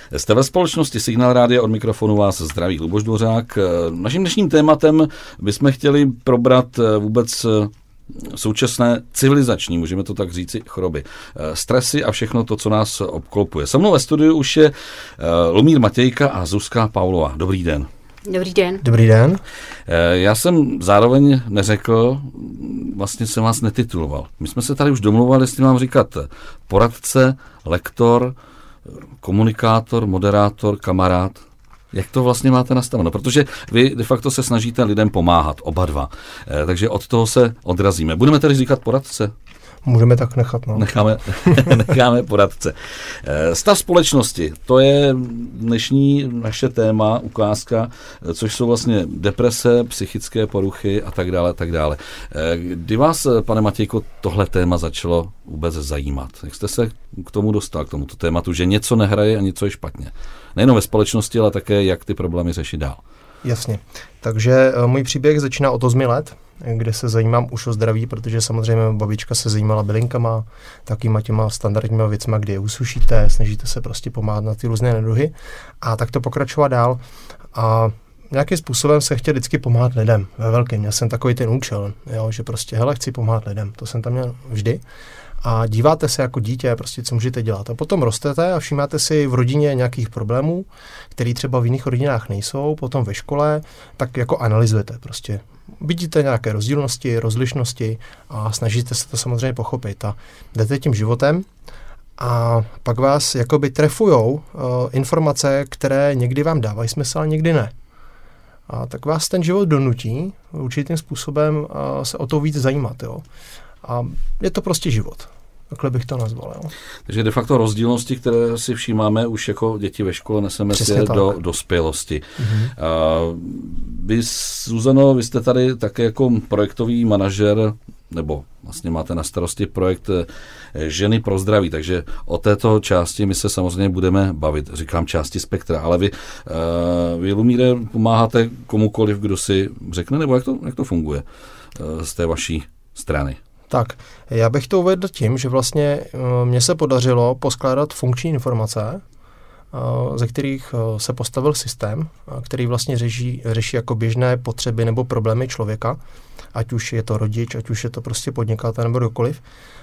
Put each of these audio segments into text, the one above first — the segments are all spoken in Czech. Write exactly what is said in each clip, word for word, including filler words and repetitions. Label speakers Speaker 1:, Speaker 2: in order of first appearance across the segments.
Speaker 1: Jste ve společnosti Signál Rádia, od mikrofonu vás zdraví Luboš Dvořák. Naším dnešním tématem bychom chtěli probrat vůbec současné civilizační, můžeme to tak říci, choroby. Stresy a všechno to, co nás obklopuje. Se mnou ve studiu už je Lumír Matějka a Zuzka Paulová. Dobrý den.
Speaker 2: Dobrý den.
Speaker 3: Dobrý den.
Speaker 1: Já jsem zároveň neřekl, vlastně jsem vás netituloval. My jsme se tady už domluvali, jestli mám říkat poradce, lektor, komunikátor, moderátor, kamarád. Jak to vlastně máte nastaveno? Protože vy de facto se snažíte lidem pomáhat, oba dva. Takže od toho se odrazíme. Budeme tedy říkat poradce?
Speaker 3: Můžeme tak nechat, no.
Speaker 1: Necháme, necháme poradce. Stav společnosti, to je dnešní naše téma, ukázka, což jsou vlastně deprese, psychické poruchy a tak dále, tak dále. Kdy vás, pane Matějko, tohle téma začalo vůbec zajímat? Jak jste se k tomu dostal, k tomuto tématu, že něco nehraje a něco je špatně? Nejenom ve společnosti, ale také, jak ty problémy řešit dál.
Speaker 3: Jasně. Takže můj příběh začíná od osmi let, kde se zajímám už o zdraví, protože samozřejmě babička se zajímala bylinkama, takýma těma standardníma věcma, kdy je usušíte, snažíte se prostě pomáhat na ty různé neduhy a tak to pokračovat dál. A nějakým způsobem se chtěl vždycky pomáhat lidem ve velkém. Měl jsem takový ten účel, jo, že prostě hele, chci pomáhat lidem. To jsem tam měl vždy. A díváte se jako dítě, prostě co můžete dělat. A potom rostete a všímáte si v rodině nějakých problémů, které třeba v jiných rodinách nejsou, potom ve škole, tak jako analyzujete prostě. Vidíte nějaké rozdílnosti, rozlišnosti a snažíte se to samozřejmě pochopit. A jdete tím životem a pak vás jakoby trefujou uh, informace, které někdy vám dávají smysl, a někdy ne. A tak vás ten život donutí určitým způsobem uh, se o to víc zajímat. Jo. A je to prostě život. Takhle bych to nazval. Jo.
Speaker 1: Takže de facto rozdílnosti, které si všímáme už jako děti ve škole, neseme si do dospělosti. Mm-hmm. Uh, vy, Zuzano, vy jste tady také jako projektový manažer, nebo vlastně máte na starosti projekt Ženy pro zdraví, takže o této části my se samozřejmě budeme bavit, říkám části spektra, ale vy, uh, vy Lumíre, pomáháte komukoliv, kdo si řekne, nebo jak to, jak to funguje uh, z té vaší strany?
Speaker 3: Tak, já bych to uvedl tím, že vlastně mně se podařilo poskládat funkční informace, ze kterých se postavil systém, který vlastně řeší, řeší jako běžné potřeby nebo problémy člověka, ať už je to rodič, ať už je to prostě podnikatel nebo kdokoliv,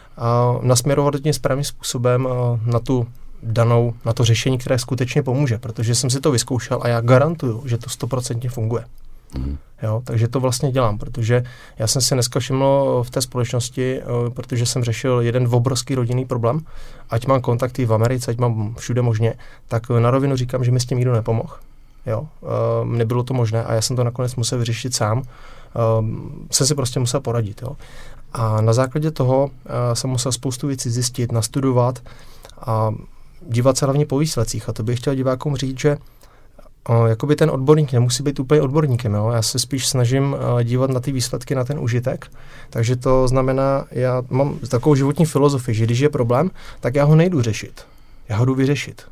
Speaker 3: a nasměrovat tím správným způsobem na tu danou, na to řešení, které skutečně pomůže, protože jsem si to vyzkoušel a já garantuju, že to stoprocentně funguje. Mm. Jo, takže to vlastně dělám, protože já jsem si dneska všiml v té společnosti, protože jsem řešil jeden obrovský rodinný problém, ať mám kontakty v Americe, ať mám všude možně, tak na rovinu říkám, že mi s tím nikdo nepomohl. Jo, uh, nebylo to možné a já jsem to nakonec musel vyřešit sám. Uh, jsem si prostě musel poradit. Jo. A na základě toho uh, jsem musel spoustu věcí zjistit, nastudovat a dívat se hlavně po výsledcích. A to bych chtěl divákům říct, že O, jakoby ten odborník nemusí být úplně odborníkem. Jo? Já se spíš snažím uh, dívat na ty výsledky, na ten užitek. Takže to znamená, já mám takovou životní filozofii, že když je problém, tak já ho nejdu řešit. Já ho jdu vyřešit.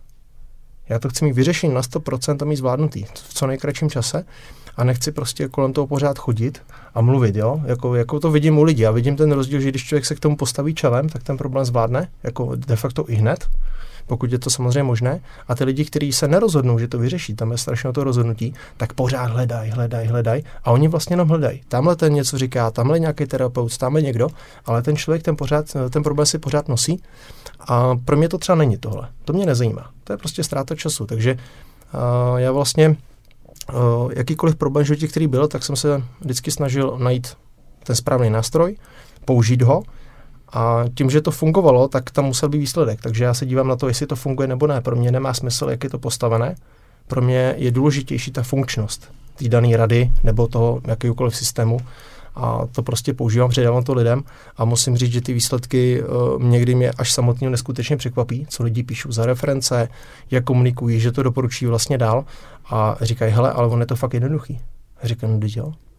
Speaker 3: Já to chci mít vyřešení na sto procent a mít zvládnutý v co nejkratším čase a nechci prostě kolem toho pořád chodit a mluvit. Jo? Jako, jako to vidím u lidí. Já vidím ten rozdíl, že když člověk se k tomu postaví čelem, tak ten problém zvládne, jako de facto i hned, pokud je to samozřejmě možné. A ty lidi, kteří se nerozhodnou, že to vyřeší, tam je strašně to rozhodnutí, tak pořád hledají, hledají, hledají a oni vlastně jenom hledají. Tamhle ten něco říká, tamhle nějaký terapeut, tamhle někdo, ale ten člověk ten, pořád, ten problém si pořád nosí a pro mě to třeba není tohle. To mě nezajímá. To je prostě ztráta času. Takže uh, já vlastně uh, jakýkoliv problém v životě, který byl, tak jsem se vždycky snažil najít ten správný nástroj, použít ho. A tím, že to fungovalo, tak tam musel být výsledek. Takže já se dívám na to, jestli to funguje nebo ne. Pro mě nemá smysl, jak je to postavené. Pro mě je důležitější ta funkčnost té dané rady nebo toho jakýkoliv systému. A to prostě používám, předávám to lidem a musím říct, že ty výsledky uh, někdy mě až samotně neskutečně překvapí, co lidi píšou za reference, jak komunikují, že to doporučí vlastně dál a říkají, hele, ale on je to fakt jednoduchý. A říkám, no, jo.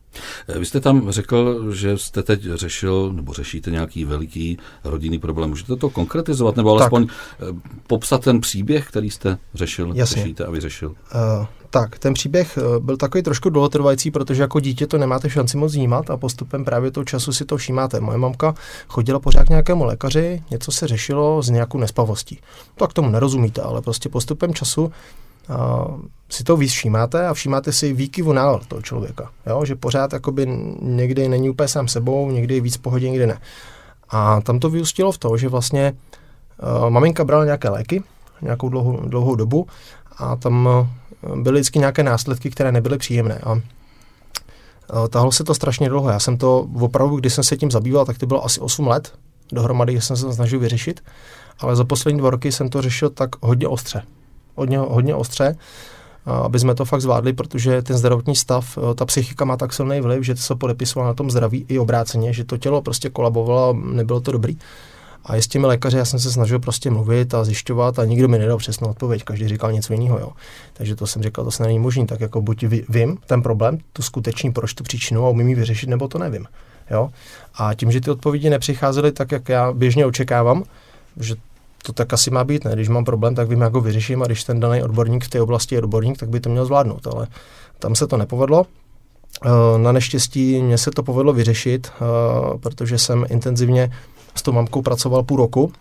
Speaker 1: Vy jste tam řekl, že jste teď řešil, nebo řešíte nějaký veliký rodinný problém. Můžete to konkretizovat, nebo alespoň tak popsat ten příběh, který jste řešil,
Speaker 3: Jasně.
Speaker 1: řešíte a vyřešil?
Speaker 3: Uh, tak, ten příběh byl takový trošku dlouhotrvající, protože jako dítě to nemáte šanci moc vnímat a postupem právě toho času si to všímáte. Moje mamka chodila pořád k nějakému lékaři, něco se řešilo s nějakou nespavostí. Tak tomu nerozumíte, ale prostě postupem času Uh, si to víc všímáte a všímáte si výkyvu nálad toho člověka. Jo? Že pořád jakoby někdy není úplně sám sebou, někdy je víc v pohodě, někdy ne. A tam to vyústilo v to, že vlastně uh, maminka brala nějaké léky, nějakou dlouhou, dlouhou dobu a tam uh, byly vždycky nějaké následky, které nebyly příjemné. A uh, tahlo se to strašně dlouho. Já jsem to opravdu, když jsem se tím zabýval, tak to bylo asi osm let dohromady, že jsem se to snažil vyřešit, ale za poslední dva roky jsem to řešil tak hodně ostře. Hodně, hodně ostře, aby jsme to fakt zvládli, protože ten zdravotní stav, ta psychika má tak silný vliv, že to se podepisovalo na tom zdraví i obráceně, že to tělo prostě kolabovalo a nebylo to dobrý. A i s těmi lékaři já jsem se snažil prostě mluvit a zjišťovat a nikdo mi nedal přesnou odpověď, každý říkal něco jiného. Jo. Takže to jsem říkal, to se není možný, tak jako buď vím ten problém, tu skutečný proč tu příčinu a umím ji vyřešit, nebo to nevím. Jo. A tím, že ty odpovědi nepřicházely tak, jak já běžně očekávám, že to tak asi má být, ne? Když mám problém, tak vím, jak ho vyřeším a když ten daný odborník v té oblasti je odborník, tak by to měl zvládnout, ale tam se to nepovedlo. Na neštěstí mě se to povedlo vyřešit, protože jsem intenzivně s tou mamkou pracoval půl roku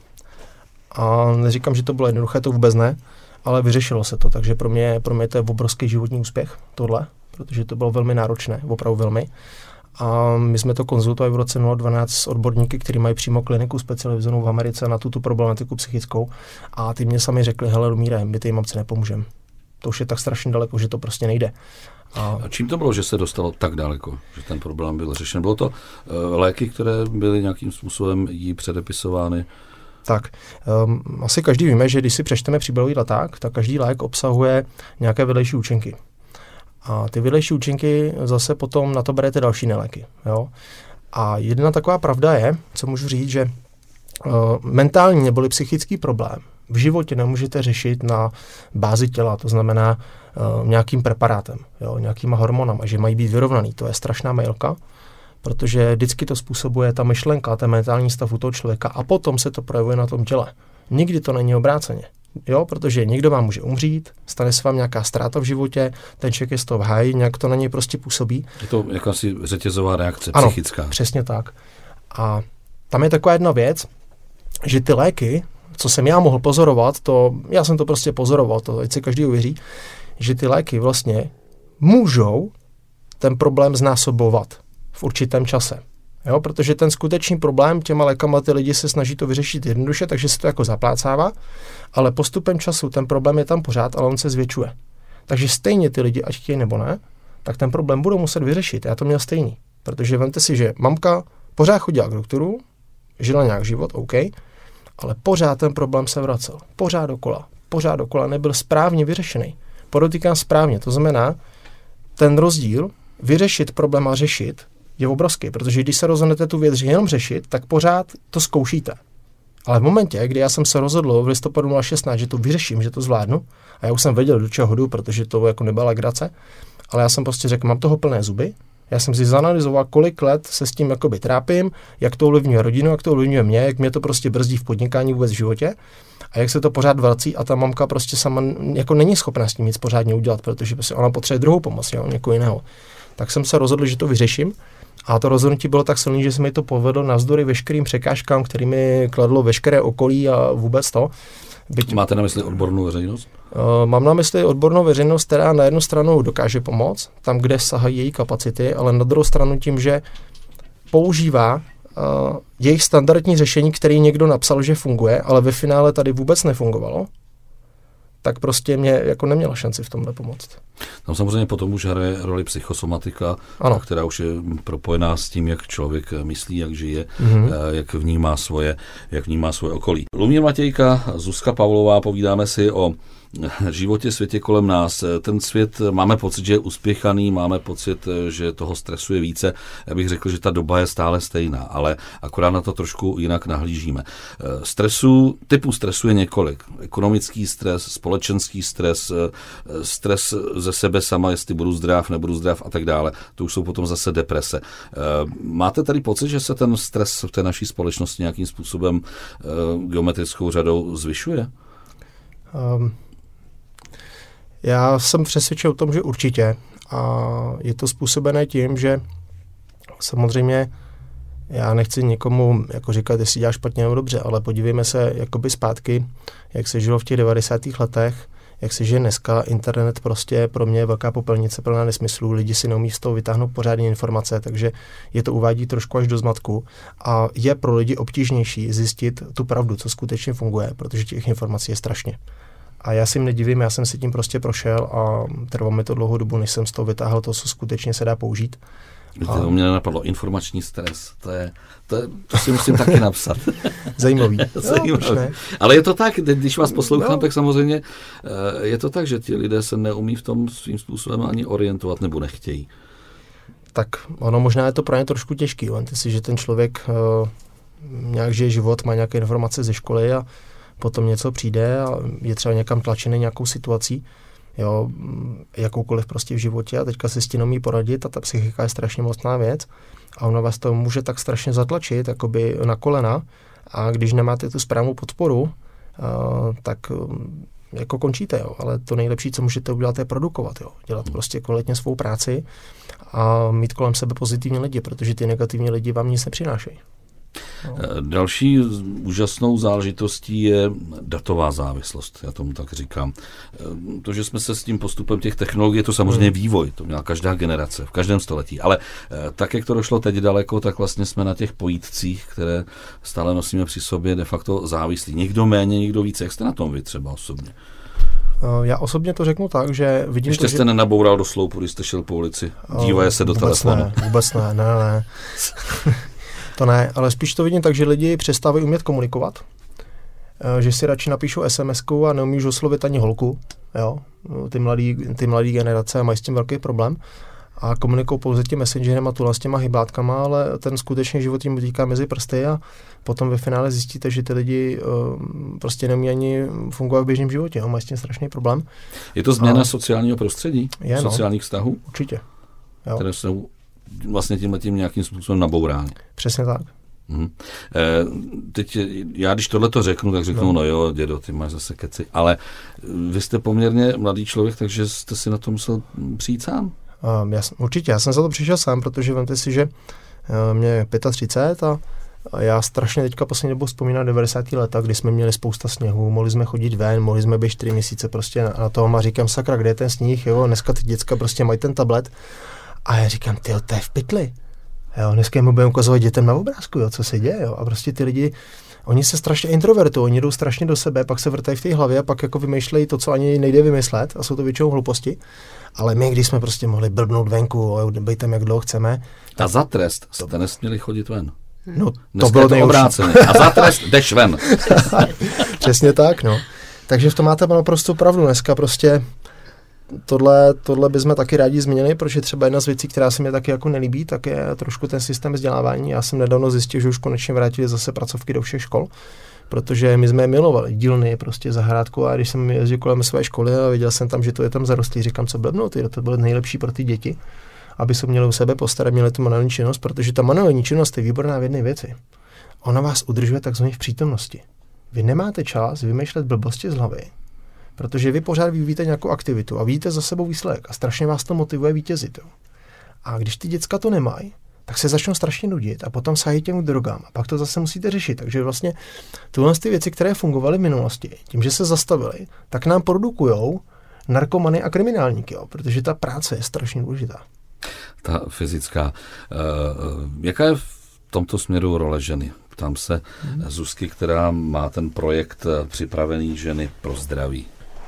Speaker 3: a neříkám, že to bylo jednoduché, to vůbec ne, ale vyřešilo se to, takže pro mě, pro mě to je obrovský životní úspěch, tohle, protože to bylo velmi náročné, opravdu velmi. A my jsme to konzultovali v roce nula dvanáct s odborníky, kteří mají přímo kliniku specializovanou v Americe na tuto problematiku psychickou. A ty mě sami řekli, hele Lumíre, my té mamce nepomůžeme. To už je tak strašně daleko, že to prostě nejde.
Speaker 1: A, a čím to bylo, že se dostalo tak daleko, že ten problém byl řešen? Bylo to uh, léky, které byly nějakým způsobem jí předepisovány?
Speaker 3: Tak, um, asi každý víme, že když si přečteme příbalový leták, tak každý lék obsahuje nějaké vedlejší účinky. A ty vedlejší účinky zase potom na to berete další neléky. Jo? A jedna taková pravda je, co můžu říct, že uh, mentální neboli psychický problém v životě nemůžete řešit na bázi těla, to znamená uh, nějakým preparátem, jo? Nějakýma hormonama, že mají být vyrovnaný. To je strašná mejlka, protože vždycky to způsobuje ta myšlenka, ten mentální stav u toho člověka a potom se to projevuje na tom těle. Nikdy to není obráceně. Jo, protože někdo vám může umřít, stane se vám nějaká ztráta v životě, ten člověk je z toho v háji, nějak to na něj prostě působí.
Speaker 1: Je to jakási řetězová reakce
Speaker 3: ano,
Speaker 1: psychická.
Speaker 3: Přesně tak. A tam je taková jedna věc, že ty léky, co jsem já mohl pozorovat, to, já jsem to prostě pozoroval, to ať si každý uvěří, že ty léky vlastně můžou ten problém znásobovat v určitém čase. Jo, protože ten skutečný problém těma lékama ty lidi se snaží to vyřešit jednoduše, takže se to jako zaplácává, ale postupem času ten problém je tam pořád, ale on se zvětšuje. Takže stejně ty lidi, ať chtějí nebo ne, tak ten problém budou muset vyřešit. Já to měl stejný, protože vemte si, že mamka pořád chodila k doktoru, žila nějak život, OK, ale pořád ten problém se vracel. Pořád dokola. Pořád dokola nebyl správně vyřešený. Podotýkám správně, to znamená, ten rozdíl vyřešit problém a řešit je obrovský, protože když se rozhodnete tu věc jenom řešit, tak pořád to zkoušíte. Ale v momentě, kdy já jsem se rozhodl v listopadu nula šestnáct, že to vyřeším, že to zvládnu, a já už jsem věděl, do čeho jdu, protože to jako nebyla legrace, ale já jsem prostě řekl, mám toho plné zuby, já jsem si zanalyzoval, kolik let se s tím jakoby trápím, jak to ovlivňuje rodinu, jak to ovlivňuje mě, jak mě to prostě brzdí v podnikání vůbec v životě a jak se to pořád vrací a ta mamka prostě sama jako není schopná s tím nic pořádně udělat, protože prostě ona potřebuje druhou pomoc, jo, někoho jiného. Tak jsem se rozhodl, že to vyřeším. A to rozhodnutí bylo tak silné, že se mi to povedlo navzdory veškerým překážkám, kterými kladlo veškeré okolí a vůbec to.
Speaker 1: Byť... Máte na mysli odbornou veřejnost?
Speaker 3: Uh, mám na mysli odbornou veřejnost, která na jednu stranu dokáže pomoct, tam, kde sahají její kapacity, ale na druhou stranu tím, že používá uh, jejich standardní řešení, který někdo napsal, že funguje, ale ve finále tady vůbec nefungovalo, tak prostě mě jako neměla šanci v tomhle pomoct.
Speaker 1: Tam samozřejmě potom už hraje roli psychosomatika,
Speaker 3: ano.
Speaker 1: která už je propojená s tím, jak člověk myslí, jak žije, mm-hmm. jak vnímá svoje, jak vnímá svoje okolí. Lumír Matějka, Zuzka Pavlová, povídáme si o životě, světě kolem nás. Ten svět, máme pocit, že je uspěchaný, máme pocit, že toho stresu je více. Já bych řekl, že ta doba je stále stejná, ale akorát na to trošku jinak nahlížíme. Stresu, typu stresu je několik. Ekonomický stres, společenský stres, stres ze sebe sama, jestli budu zdrav, nebudu zdrav a tak dále. To už jsou potom zase deprese. Máte tady pocit, že se ten stres v té naší společnosti nějakým způsobem geometrickou řadou zvyšuje?
Speaker 3: Um, já jsem přesvědčen o tom, že určitě. A je to způsobené tím, že samozřejmě já nechci nikomu jako říkat, jestli dělá špatně nebo dobře, ale podívejme se jakoby zpátky, jak se žilo v těch devadesátých letech, jak se žije dneska. Internet prostě pro mě je velká popelnice plná nesmyslů, lidi si neumí z toho vytáhnout pořádné informace, takže je to uvádí trošku až do zmatku a je pro lidi obtížnější zjistit tu pravdu, co skutečně funguje, protože těch informací je strašně. A já si jim nedivím, já jsem si tím prostě prošel a trvalo mi to dlouhou dobu, než jsem z toho vytáhl to, co skutečně se dá použít.
Speaker 1: A... To mě nenapadlo, informační stres, to, je, to, je, to si musím taky napsat.
Speaker 3: Zajímavý.
Speaker 1: Zajímavý. No, ale je to tak, když vás poslouchám, no. tak samozřejmě je to tak, že ti lidé se neumí v tom svým způsobem ani orientovat nebo nechtějí.
Speaker 3: Tak ono možná je to pro ně trošku těžký. Vemte si, že ten člověk uh, nějak žije život, má nějaké informace ze školy a potom něco přijde a je třeba někam tlačený nějakou situací, jo, jakoukoliv prostě v životě a teďka se s tím umí poradit a ta psychika je strašně mocná věc a ona vás to může tak strašně zatlačit jakoby na kolena a když nemáte tu správnou podporu, uh, tak um, jako končíte, jo. Ale to nejlepší, co můžete udělat, je produkovat, jo. Dělat prostě kvalitně svou práci a mít kolem sebe pozitivní lidi, protože ty negativní lidi vám nic nepřinášejí.
Speaker 1: No. Další úžasnou záležitostí je datová závislost, já tomu tak říkám. To, že jsme se s tím postupem těch technologií, je to samozřejmě hmm. vývoj, to měla každá generace, v každém století, ale tak, jak to došlo teď daleko, tak vlastně jsme na těch pojítcích, které stále nosíme při sobě, de facto závislí. Někdo méně, někdo více. Jak jste na tom vy třeba osobně?
Speaker 3: Já osobně to řeknu tak, že vidím...
Speaker 1: Ještě
Speaker 3: to,
Speaker 1: jste
Speaker 3: že...
Speaker 1: nenaboural do sloupu, když jste šel po ulici, dívaje se do
Speaker 3: vůbec
Speaker 1: telefonu.
Speaker 3: Ne, vůbec ne, ne, ne. To ne, ale spíš to vidím tak, že lidi přestávají umět komunikovat, že si radši napíšou es em esku a neumíš oslovit ani holku, jo, ty mladý, ty mladý generace mají s tím velký problém a komunikují pouze tím messengerem a tuhle s těma hybátkama, ale ten skutečný život jim utíká mezi prsty a potom ve finále zjistíte, že ty lidi uh, prostě neumí ani fungovat v běžném životě, jo, mají s tím strašný problém.
Speaker 1: Je to změna a sociálního prostředí,
Speaker 3: je,
Speaker 1: sociálních
Speaker 3: no,
Speaker 1: vztahů?
Speaker 3: Určitě. Jo.
Speaker 1: Které jsou vlastně tímhletím nějakým způsobem nabourány.
Speaker 3: Přesně tak.
Speaker 1: Mhm. E, teď já, když tohle to řeknu, tak řeknu, no. no jo, dědo, ty máš zase keci, ale vy jste poměrně mladý člověk, takže jste si na to musel přijít sám?
Speaker 3: Um, já, určitě, já jsem za to přišel sám, protože vemte si, že uh, mě je třicet pět a a já strašně teďka poslední dobou vzpomínám devadesátá léta, kdy jsme měli spousta sněhu, mohli jsme chodit ven, mohli jsme být čtyři měsíce prostě na, na tom a říkám, sakra, kde je ten sníh, jo, dneska ty děcka prostě mají ten tablet a já říkám, tyjo, to je v pytli. Jo, dneska jim budeme ukazovat dětem na obrázku, jo, co se děje, jo, a prostě ty lidi, oni se strašně introvertují, oni jdou strašně do sebe, pak se vrtají v té hlavě a pak jako vymýšlejí to, co ani nejde vymyslet a jsou to většinou hlouposti, ale my, když jsme prostě mohli blbnout venku, být tam jak dlouho chceme.
Speaker 1: A za trest jste nesměli chodit ven.
Speaker 3: No, to bylo
Speaker 1: to obrácené. A za trest jdeš ven.
Speaker 3: Přesně tak, no. Takže v tom máte naprosto pravdu. Dneska prostě tohle, tohle bychom taky rádi změnili, protože třeba jedna z věcí, která se mi taky jako nelíbí, tak je trošku ten systém vzdělávání. Já jsem nedávno zjistil, že už konečně vrátili zase pracovky do všech škol, protože my jsme je milovali, dílny, prostě zahrádku a když jsem jezdil kolem své školy a viděl jsem tam, že to je tam zarostlý, říkám, co blbnou, ty, to bylo nejlepší pro ty děti, aby se měli u sebe postarat, měli tu manuální činnost, protože ta manuální činnost je výborná v jedné věci. Ona vás udržuje takzvaně v přítomnosti. Vy nemáte čas vymýšlet blbosti z hlavy, protože vy pořád vyvíjíte nějakou aktivitu a vidíte za sebou výsledek a strašně vás to motivuje vítězit. Jo. A když ty děcka to nemají, tak se začnou strašně nudit a potom sahají těm drogám a pak to zase musíte řešit. Takže vlastně tyhle ty věci, které fungovaly v minulosti, tím, že se zastavily, tak nám produkujou narkomany a kriminálníky, jo, protože ta práce je strašně důležitá.
Speaker 1: Ta fyzická. Uh, jaká je v tomto směru role ženy? Ptám se hmm. Zuzky, která má ten projekt připravený Ženy pro zdraví.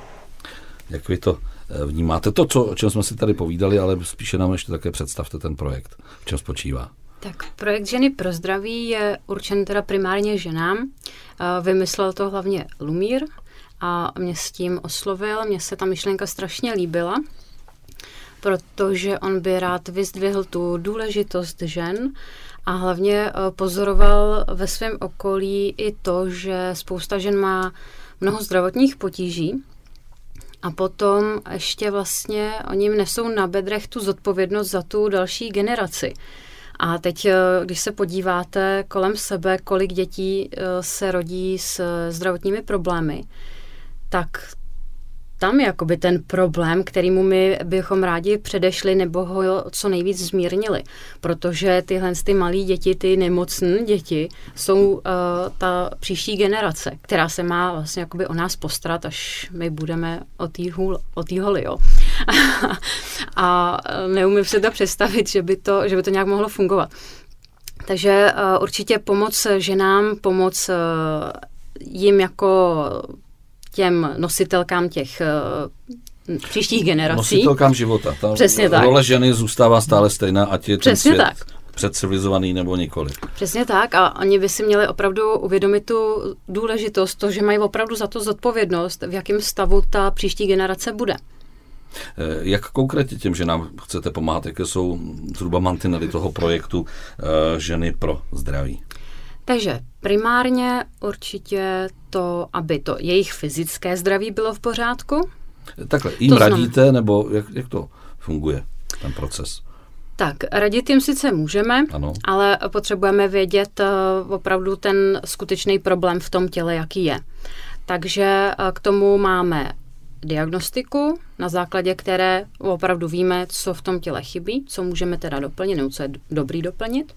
Speaker 1: Jak vy to vnímáte? To, co, o čem jsme si tady povídali, ale spíše nám ještě také představte ten projekt. V čem spočívá?
Speaker 2: Tak projekt Ženy pro zdraví je určen teda primárně ženám. Vymyslel to hlavně Lumír a mě s tím oslovil, mně se ta myšlenka strašně líbila, protože on by rád vyzdvihl tu důležitost žen a hlavně pozoroval ve svém okolí i to, že spousta žen má mnoho zdravotních potíží a potom ještě vlastně oni jim nesou na bedrech tu zodpovědnost za tu další generaci. A teď, když se podíváte kolem sebe, kolik dětí se rodí s zdravotními problémy, tak tam je jakoby ten problém, kterýmu my bychom rádi předešli nebo ho co nejvíc zmírnili. Protože tyhle ty malé děti, ty nemocné děti, jsou uh, ta příští generace, která se má vlastně jakoby o nás postarat, až my budeme o té hůl, o té holi, jo. A neumím si to představit, že by to, že by to nějak mohlo fungovat. Takže uh, určitě pomoc ženám, pomoc uh, jim jako těm nositelkám těch uh, příštích generací.
Speaker 1: Nositelkám života. Ta
Speaker 2: Přesně tak.
Speaker 1: Role ženy zůstává stále stejná, ať je ten
Speaker 2: Přesně
Speaker 1: svět
Speaker 2: tak.
Speaker 1: předcivilizovaný nebo nikoli.
Speaker 2: Přesně tak a oni by si měli opravdu uvědomit tu důležitost, to, že mají opravdu za to zodpovědnost, v jakém stavu ta příští generace bude.
Speaker 1: Jak konkrétně těm ženám chcete pomáhat? Jaké jsou zhruba mantinely toho projektu uh, Ženy pro zdraví?
Speaker 2: Takže primárně určitě to, aby to jejich fyzické zdraví bylo v pořádku.
Speaker 1: Takhle, jim radíte, nebo jak, jak to funguje, ten proces?
Speaker 2: Tak, radit jim sice můžeme,
Speaker 1: ano.
Speaker 2: ale potřebujeme vědět uh, opravdu ten skutečný problém v tom těle, jaký je. Takže uh, k tomu máme diagnostiku, na základě které opravdu víme, co v tom těle chybí, co můžeme teda doplnit, nebo co je dobrý doplnit.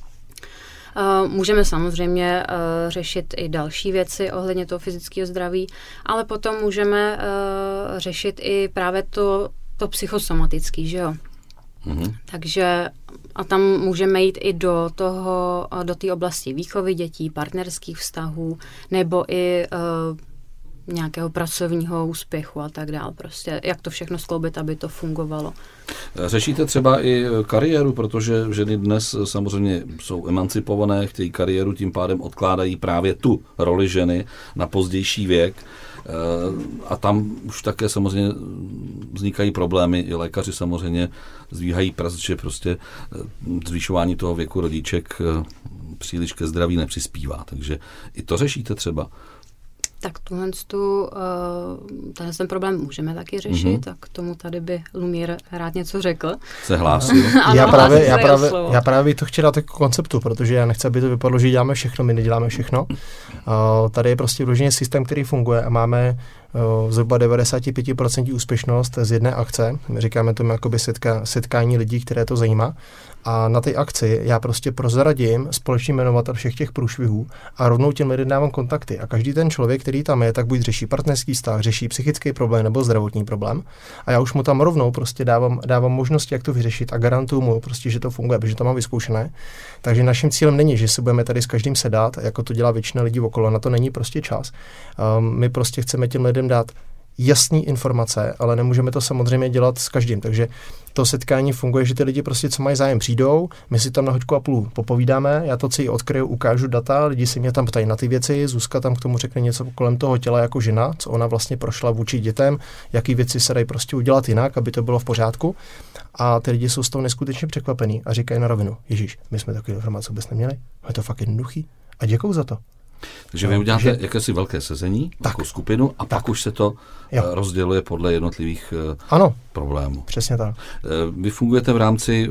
Speaker 2: Uh, můžeme samozřejmě uh, řešit i další věci ohledně toho fyzického zdraví, ale potom můžeme uh, řešit i právě to, to psychosomatické, že jo? Mm-hmm. Takže a tam můžeme jít i do toho, do té oblasti výchovy dětí, partnerských vztahů, nebo i uh, nějakého pracovního úspěchu a tak dál. Prostě jak to všechno skloubit, aby to fungovalo.
Speaker 1: Řešíte třeba i kariéru, protože ženy dnes samozřejmě jsou emancipované, chtějí kariéru, tím pádem odkládají právě tu roli ženy na pozdější věk. A tam už také samozřejmě vznikají problémy. I lékaři samozřejmě zdvíhají prst, že prostě zvýšování toho věku rodiček příliš ke zdraví nepřispívá. Takže i to řešíte třeba?
Speaker 2: Tak tuhle tu, tenhle ten problém můžeme taky řešit, mm-hmm. tak k tomu tady by Lumír rád něco řekl.
Speaker 1: Se hlásil.
Speaker 3: ano, já, právě, já, právě, já právě to chci dát jako konceptu, protože já nechci, aby to vypadlo, že děláme všechno, my neděláme všechno. Uh, tady je prostě vloženě systém, který funguje a máme uh, zhruba devadesát pět procent úspěšnost z jedné akce. My říkáme tomu jakoby setka, setkání lidí, které to zajímá. A na té akci já prostě prozradím společný jmenovatel všech těch průšvihů a rovnou těm lidem dávám kontakty. A každý ten člověk, který tam je, tak buď řeší partnerský vztah, řeší psychický problém nebo zdravotní problém. A já už mu tam rovnou prostě dávám, dávám možnosti, jak to vyřešit a garantuju mu prostě, že to funguje, protože to mám vyzkoušené. Takže naším cílem není, že se budeme tady s každým sedat, jako to dělá většina lidí okolo, na to není prostě čas. Um, my prostě chceme těm lidem dát jasný informace, ale nemůžeme to samozřejmě dělat s každým, takže to setkání funguje, že ty lidi prostě, co mají zájem, přijdou, my si tam na hoďku a půl popovídáme, já to celý odkryju, ukážu data, lidi si mě tam ptají na ty věci, Zuzka tam k tomu řekne něco kolem toho těla jako žena, co ona vlastně prošla vůči dětem, jaký věci se dají prostě udělat jinak, aby to bylo v pořádku. A ty lidi jsou z toho neskutečně překvapení a říkají na rovinu, Ježíš, my jsme takové informace vůbec neměli, je to fakt jednoduchý a děkuju za to.
Speaker 1: Takže vy uděláte že... jakési velké sezení, takovou skupinu a tak. Pak už se to jo. rozděluje podle jednotlivých ano, problémů.
Speaker 3: Přesně tak.
Speaker 1: Vy fungujete v rámci,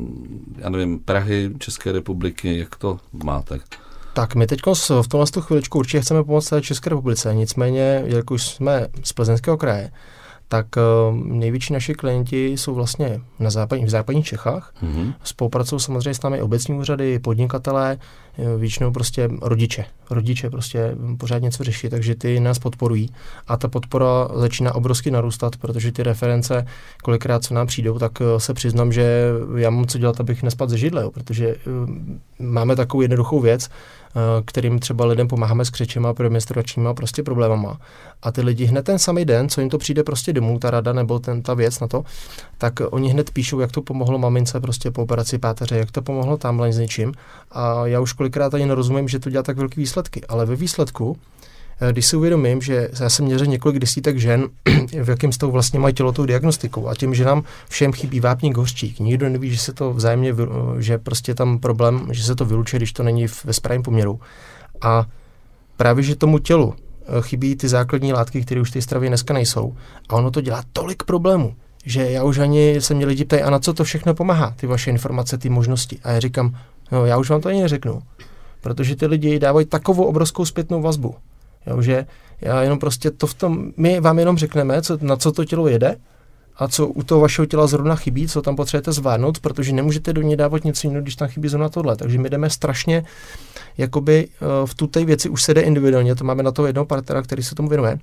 Speaker 1: já nevím, Prahy, České republiky, jak to máte?
Speaker 3: Tak my teď v tomhle chviličku určitě chceme pomoct České republice, nicméně, jelikož jsme z Plzeňského kraje, tak uh, největší naši klienti jsou vlastně na západní, v západních Čechách. Mm-hmm. Spolupracují samozřejmě s námi obecní úřady, podnikatelé, většinou prostě rodiče. Rodiče prostě pořád něco řeší, takže ty nás podporují. A ta podpora začíná obrovsky narůstat, protože ty reference, kolikrát co nám přijdou, tak uh, se přiznám, že já mám co dělat, abych nespadl ze židle, jo, protože uh, máme takovou jednoduchou věc, kterým třeba lidem pomáháme s křečema, menstruačníma prostě problémama. A ty lidi hned ten samý den, co jim to přijde prostě domů, ta rada nebo ten, ta věc na to, tak oni hned píšou, jak to pomohlo mamince prostě po operaci páteře, jak to pomohlo tamhle s něčím. A já už kolikrát ani nerozumím, že to dělá tak velký výsledky. Ale ve výsledku když si uvědomím, že já jsem měřil několik desítek žen, v jakém stavu vlastně mají tělo tou diagnostikou a těm ženám všem chybí vápník, hořčík. Nikdo neví, že se to vzájemně, že prostě tam problém, že se to vylučuje, když to není ve správném poměru. A právě, že tomu tělu chybí ty základní látky, které už v té stravě dneska nejsou. A ono to dělá tolik problémů, že já už ani se mě lidi ptají, a na co to všechno pomáhá, ty vaše informace, ty možnosti. A já říkám, no já už vám to ani neřeknu, protože ty lidi dávají takovou obrovskou zpětnou vazbu. Jo, že já jenom prostě to v tom, my vám jenom řekneme, co, na co to tělo jede a co u toho vašeho těla zrovna chybí, co tam potřebujete zvládnout, protože nemůžete do něj dávat něco jiného, když tam chybí zrovna tohle. Takže my jdeme strašně, jakoby v tuté věci už se jde individuálně, to máme na toho jednoho partnera, který se tomu věnuje.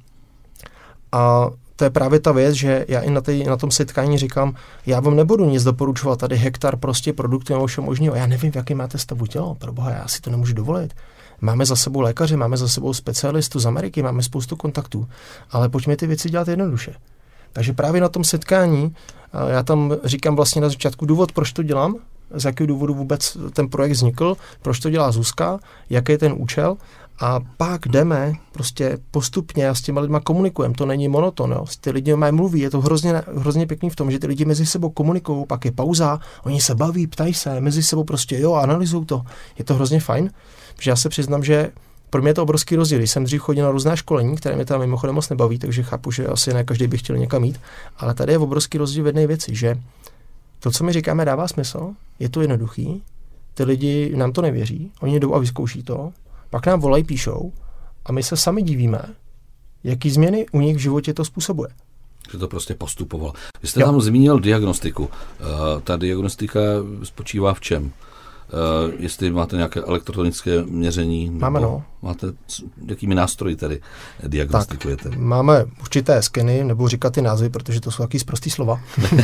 Speaker 3: A to je právě ta věc, že já i na, tej, na tom setkání říkám, já vám nebudu nic doporučovat, tady hektar prostě produktů nebo všeho možného. Já nevím, v jaký máte stavu tělo, proboha, já si to nemůžu dovolit. Máme za sebou lékaře, máme za sebou specialistu z Ameriky, máme spoustu kontaktů, ale pojďme ty věci dělat jednoduše. Takže právě na tom setkání, já tam říkám vlastně na začátku důvod, proč to dělám, z jakého důvodu vůbec ten projekt vznikl, proč to dělá Zuzka, jaký je ten účel. A pak jdeme prostě postupně a s těma lidma komunikujeme, to není monoton, jo. Ty lidi mají mluví, je to hrozně, hrozně pěkný v tom, že ty lidi mezi sebou komunikují, pak je pauza, oni se baví, ptají se, mezi sebou prostě jo, analyzují to, je to hrozně fajn, protože já se přiznám, že pro mě je to obrovský rozdíl, když jsem dřív chodil na různá školení, které mě tam mimochodem moc nebaví, takže chápu, že asi ne každý by chtěl někam jít, ale tady je obrovský rozdíl v jedné věci, že to, co my říkáme, dává smysl, je to jednoduchý, ty lidi nám to nevěří, oni jdou a vyzkouší to. Pak nám volají, píšou a my se sami divíme, jaký změny u nich v životě to způsobuje.
Speaker 1: Že to prostě postupovalo. Vy jste jo. tam zmínil diagnostiku. Uh, ta diagnostika spočívá v čem? Uh, jestli máte nějaké elektronické měření?
Speaker 3: Máme, no.
Speaker 1: Máte, jakými nástroji tedy diagnostikujete?
Speaker 3: Tak, máme určité skeny, nebudu říkat ty názvy, protože to jsou taky sprostý slova.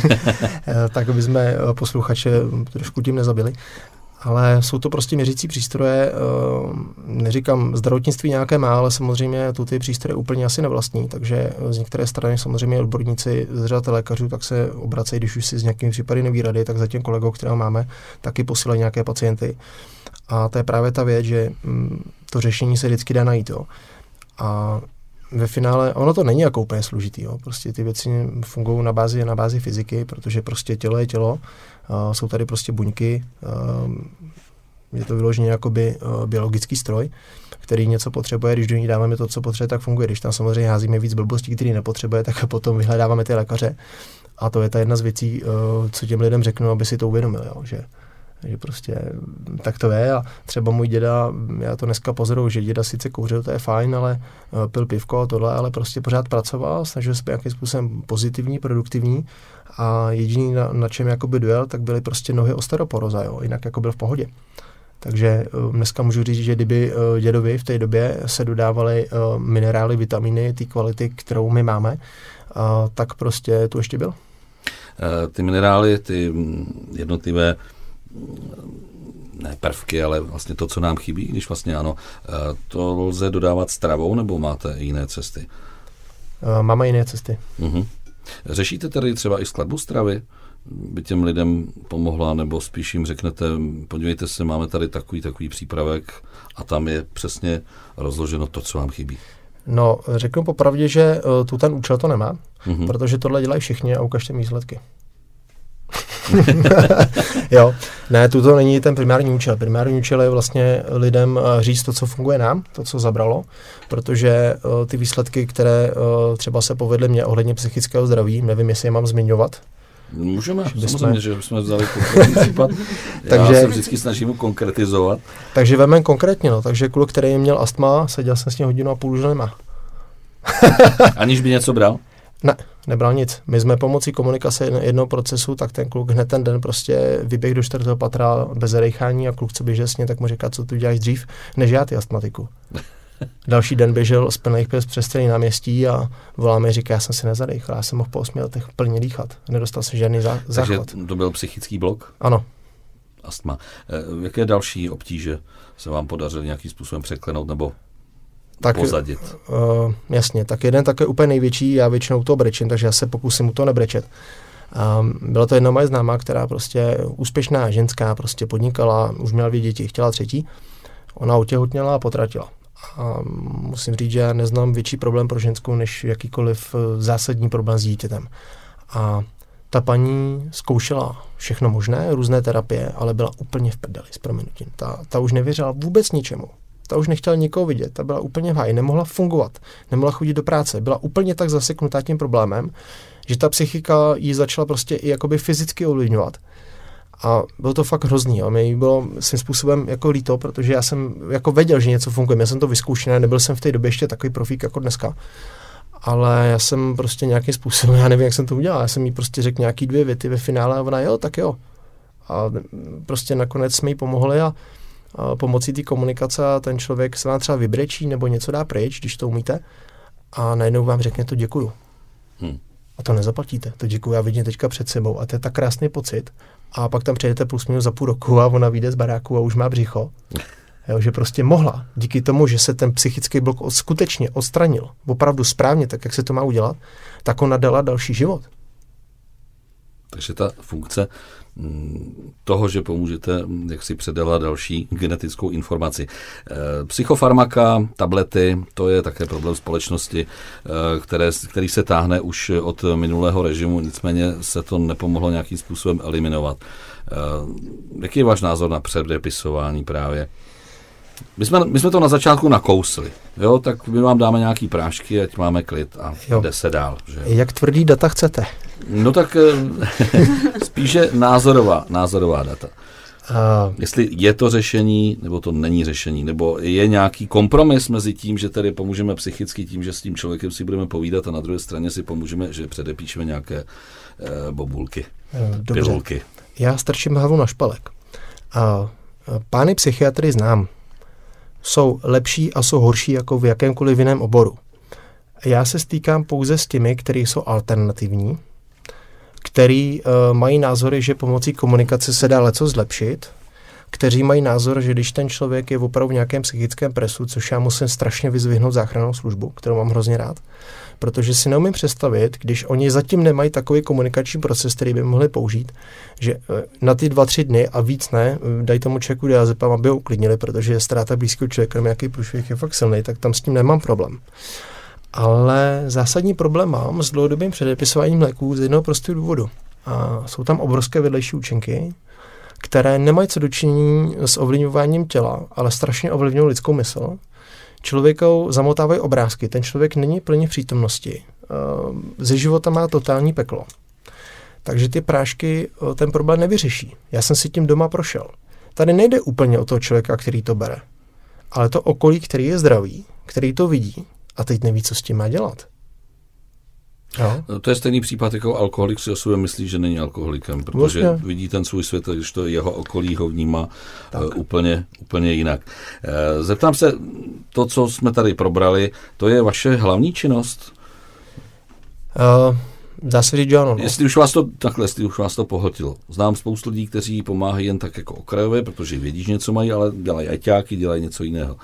Speaker 3: Tak, aby jsme posluchače trošku tím nezabili. Ale jsou to prostě měřící přístroje, neříkám zdravotnictví nějaké má, ale samozřejmě tu ty přístroje úplně asi nevlastní, takže z některé strany samozřejmě odborníci z řad lékařů tak se obracejí, když už si z nějakými případy neví rady, tak za tím kolegou, kterého máme, taky posílají nějaké pacienty. A to je právě ta věc, že to řešení se vždycky dá najít. Jo. A ve finále, ono to není jako úplně složitý, jo. Prostě ty věci fungují na bázi, na bázi fyziky, protože prostě tělo je tělo, uh, jsou tady prostě buňky, uh, je to vyloženě jakoby uh, biologický stroj, který něco potřebuje, když do ní dáváme to, co potřebuje, tak funguje. Když tam samozřejmě házíme víc blbostí, který nepotřebuje, tak potom vyhledáváme ty lékaře. A to je ta jedna z věcí, uh, co těm lidem řeknu, aby si to uvědomili, jo, že že prostě tak to je a třeba můj děda, já to dneska pozoruju, že děda sice kouřil, to je fajn, ale uh, pil pivko a tohle, ale prostě pořád pracoval, snažil se být nějakým způsobem pozitivní, produktivní a jediný, na, na čem jakoby dojel, tak byly prostě nohy osteoporoza, jo, jinak jako byl v pohodě. Takže uh, dneska můžu říct, že kdyby uh, dědovi v té době se dodávaly uh, minerály, vitamíny, ty kvality, kterou my máme, uh, tak prostě tu ještě byl.
Speaker 1: Uh, ty minerály, ty jednotlivé ne prvky, ale vlastně to, co nám chybí, když vlastně ano, to lze dodávat stravou, nebo máte jiné cesty?
Speaker 3: Máme jiné cesty.
Speaker 1: Uh-huh. Řešíte tady třeba i skladbu stravy? By těm lidem pomohla, nebo spíš jim řeknete, podívejte se, máme tady takový, takový přípravek a tam je přesně rozloženo to, co vám chybí.
Speaker 3: No, řeknu popravdě, že tu ten účel to nemá, uh-huh. protože tohle dělají všichni a ukažte mi výsledky. Jo, ne, tuto není ten primární účel. Primární účel je vlastně lidem říct to, co funguje nám, to, co zabralo, protože uh, ty výsledky, které uh, třeba se povedly mě ohledně psychického zdraví, nevím, jestli je mám zmiňovat.
Speaker 1: Můžeme, že samozřejmě, že jsme vzali konkrétní případ. Já se vždycky snažím konkretizovat.
Speaker 3: Takže vememe konkrétně, no, takže kluk, který měl astma, seděl jsem s ním hodinu a půl, už nemá.
Speaker 1: Aniž by něco bral?
Speaker 3: Ne, nebral nic. My jsme pomocí komunikace jednoho procesu, tak ten kluk hned ten den prostě vyběh do čtvrtého patra bez zadechání a kluk, co běžel s ním, tak mu říká, co tu děláš dřív, než já ty astmatiku. Další den běžel z plných pes přes celý náměstí a volá mi, říká, já jsem si nezadechl, já jsem mohl po osmi letech plně dýchat. Nedostal jsem žádný zá- záchvat.
Speaker 1: Takže to byl psychický blok?
Speaker 3: Ano.
Speaker 1: Astma. E, jaké další obtíže se vám podařilo nějakým způsobem překlenout nebo tak, pozadit?
Speaker 3: Uh, jasně, tak jeden také úplně největší, já většinou to brečím, takže já se pokusím u toho nebrečet. Um, byla to jedna moje známá, která prostě úspěšná ženská prostě podnikala, už měla dvě děti, chtěla třetí. Ona otěhotněla a potratila. A musím říct, že já neznám větší problém pro ženskou, než jakýkoliv zásadní problém s dítětem. A ta paní zkoušela všechno možné, různé terapie, ale byla úplně v prdeli, s prominutím. Ta, ta už nevěřila vůbec ničemu. Ta už nechtěla nikoho vidět, ta byla úplně v háji, nemohla fungovat, nemohla chodit do práce, byla úplně tak zaseknutá tím problémem, že ta psychika ji začala prostě i jakoby fyzicky ovlivňovat. A bylo to fakt hrozný. A mě bylo svým způsobem jako líto, protože já jsem jako věděl, že něco funguje. Já jsem to vyzkoušel, nebyl jsem v té době ještě takový profík jako dneska. Ale já jsem prostě nějakým způsobem, já nevím, jak jsem to udělal. Já jsem jí prostě řekl nějaký dvě věty ve finále a ona, jo, tak jo. A prostě nakonec jsme jí pomohli a, a pomocí té komunikace ten člověk se vám třeba vybrečí nebo něco dá pryč, když to umíte. A najednou vám řekne to děkuju. Hmm. A to nezaplatíte. To děkuju, já vidím teďka před sebou. A to je tak krásný pocit. A pak tam přijedete plus minus za půl roku a ona vyjde z baráku a už má břicho. Jo, že prostě mohla. Díky tomu, že se ten psychický blok od, skutečně odstranil, opravdu správně, tak jak se to má udělat, tak ona dala další život.
Speaker 1: Takže ta funkce toho, že pomůžete, jak si předala další genetickou informaci. Psychofarmaka, tablety, to je také problém společnosti, které, který se táhne už od minulého režimu, nicméně se to nepomohlo nějakým způsobem eliminovat. Jaký je váš názor na předepisování právě? My jsme, my jsme to na začátku nakousli, jo, tak my vám dáme nějaký prášky, ať máme klid a jo. Jde se dál. Že?
Speaker 3: Jak tvrdý data chcete?
Speaker 1: No tak spíše názorová, názorová data. Uh, Jestli je to řešení, nebo to není řešení, nebo je nějaký kompromis mezi tím, že tady pomůžeme psychicky tím, že s tím člověkem si budeme povídat a na druhé straně si pomůžeme, že předepíšeme nějaké uh, bobulky,
Speaker 3: dobře.
Speaker 1: pilulky.
Speaker 3: Já strčím hlavu na špalek. Uh, pány psychiatry znám. Jsou lepší a jsou horší jako v jakémkoliv jiném oboru. Já se stýkám pouze s těmi, kteří jsou alternativní, který uh, mají názory, že pomocí komunikace se dá leco zlepšit, kteří mají názor, že když ten člověk je opravdu v nějakém psychickém presu, což já musím strašně vyzvihnout záchrannou službu, kterou mám hrozně rád, protože si neumím představit, když oni zatím nemají takový komunikační proces, který by mohli použít, že na ty dva, tři dny a víc ne, dají tomu člověku diazepam, aby ho uklidnili, protože ztráta blízkého člověka, nějaký průšvih je fakt silný, tak tam s tím nemám problém. Ale zásadní problém mám s dlouhodobým předepisováním léků z jednoho prostého důvodu. A jsou tam obrovské vedlejší účinky, které nemají co dočinění s ovlivňováním těla, ale strašně ovlivňují lidskou mysl. Člověkou zamotávají obrázky, ten člověk není plně v přítomnosti. Ze života má totální peklo. Takže ty prášky ten problém nevyřeší. Já jsem si tím doma prošel. Tady nejde úplně o toho člověka, který to bere, ale to okolí, který je zdravý, který to vidí a teď neví, co s tím má dělat. Jo?
Speaker 1: To je stejný případ, jako alkoholik si o sobě myslí, že není alkoholikem, protože vlastně vidí ten svůj svět, když to jeho okolí ho vnímá uh, úplně, úplně jinak. Uh, zeptám se, to, co jsme tady probrali, to je vaše hlavní činnost?
Speaker 3: Uh, dá se říct, že ano. No.
Speaker 1: Jestli už vás to takhle, jestli už vás to pohltilo. Znám spoustu lidí, kteří pomáhají jen tak jako okrajově, protože vědí, že něco mají, ale dělají ajťáky, dělají něco jiného.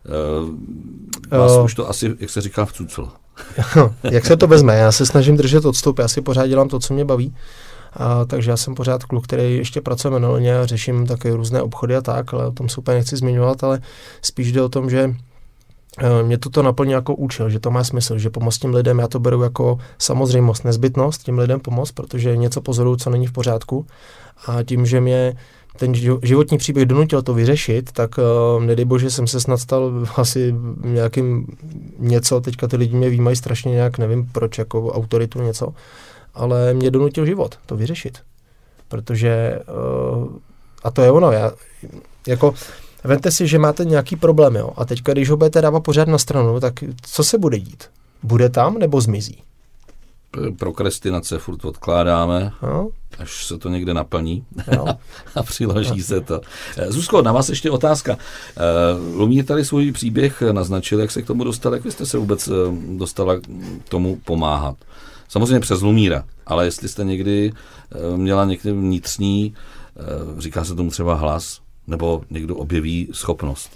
Speaker 1: Uh, vás uh, už to asi, jak se říká, vcuclo.
Speaker 3: Jak se to vezme? Já se snažím držet odstup, já si pořád dělám to, co mě baví, a, takže já jsem pořád kluk, který ještě pracuje manuálně a řeším také různé obchody a tak, ale o tom se úplně nechci zmiňovat, ale spíš jde o tom, že mě toto naplní jako účel, že to má smysl, že pomoct tím lidem, já to beru jako samozřejmost, nezbytnost tím lidem pomoct, protože něco pozoruju, co není v pořádku a tím, že mě ten životní příběh donutil to vyřešit, tak uh, nedej bože, jsem se snad stal asi nějakým něco, teďka ty lidi mě výmají strašně nějak, nevím proč, jako autoritu něco, ale mě donutil život to vyřešit, protože uh, a to je ono, já, jako vemte si, že máte nějaký problém, jo, a teďka, když ho budete dávat pořád na stranu, tak co se bude dít? Bude tam nebo zmizí?
Speaker 1: Prokrastinace furt odkládáme,
Speaker 3: no.
Speaker 1: Až se to někde naplní a přiloží no. se to. Zuzko, na vás ještě otázka. Lumír tady svůj příběh naznačil, jak se k tomu dostal, jak vy jste se vůbec dostala k tomu pomáhat? Samozřejmě přes Lumíra, ale jestli jste někdy měla někdy vnitřní, říká se tomu třeba hlas, nebo někdo objeví schopnost?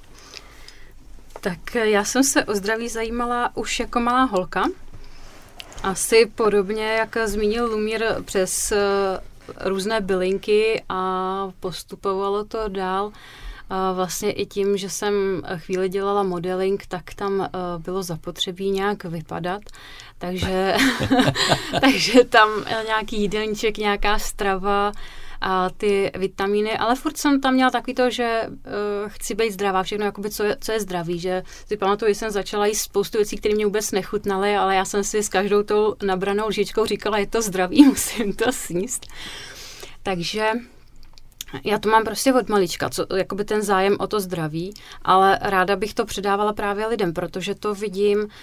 Speaker 2: Tak já jsem se o zdraví zajímala už jako malá holka. Asi podobně, jak zmínil Lumír, přes různé bylinky a postupovalo to dál vlastně i tím, že jsem chvíli dělala modeling, tak tam bylo zapotřebí nějak vypadat, takže, takže tam nějaký jídelníček, nějaká strava a ty vitamíny, ale furt jsem tam měla takový to, že uh, chci být zdravá, všechno, jakoby, co, je, co je zdraví, že si pamatuju, že jsem začala jíst spoustu věcí, které mě vůbec nechutnaly, ale já jsem si s každou tou nabranou lžičkou říkala, je to zdravý, musím to sníst. Takže já to mám prostě od malička, co, jakoby ten zájem o to zdraví, ale ráda bych to předávala právě lidem, protože to vidím, uh,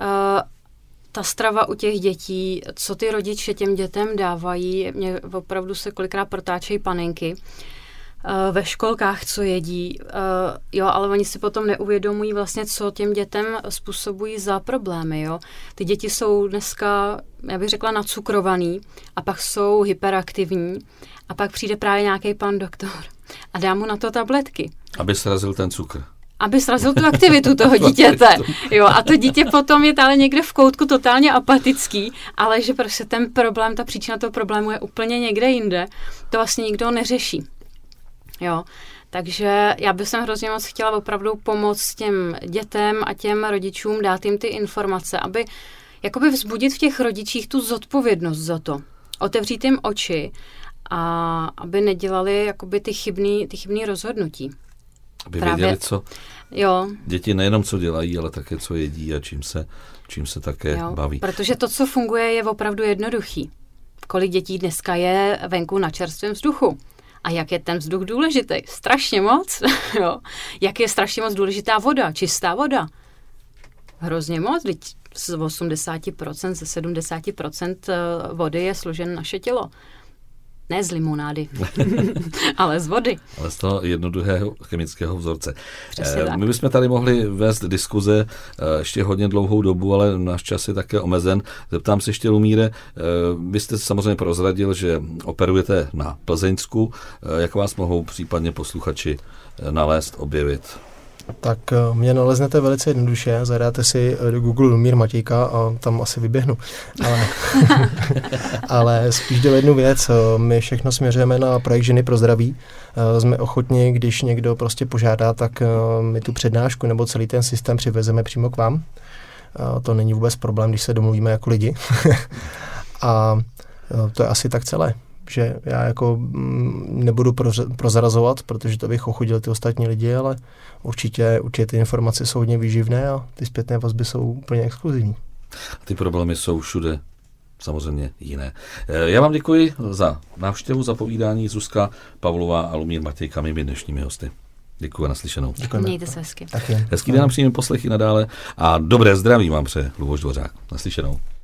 Speaker 2: ta strava u těch dětí, co ty rodiče těm dětem dávají, mě opravdu se kolikrát protáčejí panenky uh, ve školkách, co jedí, uh, jo, ale oni si potom neuvědomují vlastně, co těm dětem způsobují za problémy, jo. Ty děti jsou dneska, já bych řekla, nacukrovaný a pak jsou hyperaktivní a pak přijde právě nějaký pan doktor a dá mu na to tabletky.
Speaker 1: Aby srazil ten cukr.
Speaker 2: Aby srazil tu aktivitu toho dítěte. Jo, a to dítě potom je tady někde v koutku totálně apatický, ale že prostě ten problém, ta příčina toho problému je úplně někde jinde, to vlastně nikdo neřeší. Jo, takže já bych hrozně moc chtěla opravdu pomoct těm dětem a těm rodičům, dát jim ty informace, aby jakoby vzbudit v těch rodičích tu zodpovědnost za to. Otevřít jim oči a aby nedělali jakoby ty chybný, ty chybný rozhodnutí.
Speaker 1: Aby
Speaker 2: Právě,
Speaker 1: věděli, co
Speaker 2: jo.
Speaker 1: děti nejenom co dělají, ale také co jedí a čím se, čím se také
Speaker 2: jo,
Speaker 1: baví.
Speaker 2: Protože to, co funguje, je opravdu jednoduchý. Kolik dětí dneska je venku na čerstvém vzduchu? A jak je ten vzduch důležitý? Strašně moc. Jo. Jak je strašně moc důležitá voda, čistá voda? Hrozně moc. Teď z osmdesát procent, ze sedmdesát procent vody je složen naše tělo. Ne z limonády, ale z vody.
Speaker 1: Ale z toho jednoduchého chemického vzorce.
Speaker 2: Přesně
Speaker 1: e,
Speaker 2: tak.
Speaker 1: My bychom tady mohli vést diskuze e, ještě hodně dlouhou dobu, ale náš čas je také omezen. Zeptám se ještě, Lumíre, e, vy jste samozřejmě prozradil, že operujete na Plzeňsku. E, jak vás mohou případně posluchači nalézt, objevit?
Speaker 3: Tak mě naleznete velice jednoduše, zadáte si do Google Lumír Matějka a tam asi vyběhnu. Ale, ale spíš do jednu věc, my všechno směřujeme na projekt Ženy pro zdraví. Jsme ochotni, když někdo prostě požádá, tak my tu přednášku nebo celý ten systém přivezeme přímo k vám. To není vůbec problém, když se domluvíme jako lidi. A to je asi tak celé. Že já jako nebudu prozrazovat, protože to bych ochudil ty ostatní lidi, ale určitě, určitě ty informace jsou hodně výživné a ty zpětné vazby jsou úplně exkluzivní.
Speaker 1: Ty problémy jsou všude samozřejmě jiné. Já vám děkuji za návštěvu, za povídání. Zuzka Pavlová a Lumír Matějka, mými dnešními hosty. Děkuji a naslyšenou.
Speaker 2: Děkujeme. Mějte se hezky.
Speaker 3: Tak je.
Speaker 1: Hezký den, příjemný poslechy nadále a dobré zdraví vám přeje Luboš Dvořák. Naslyšenou.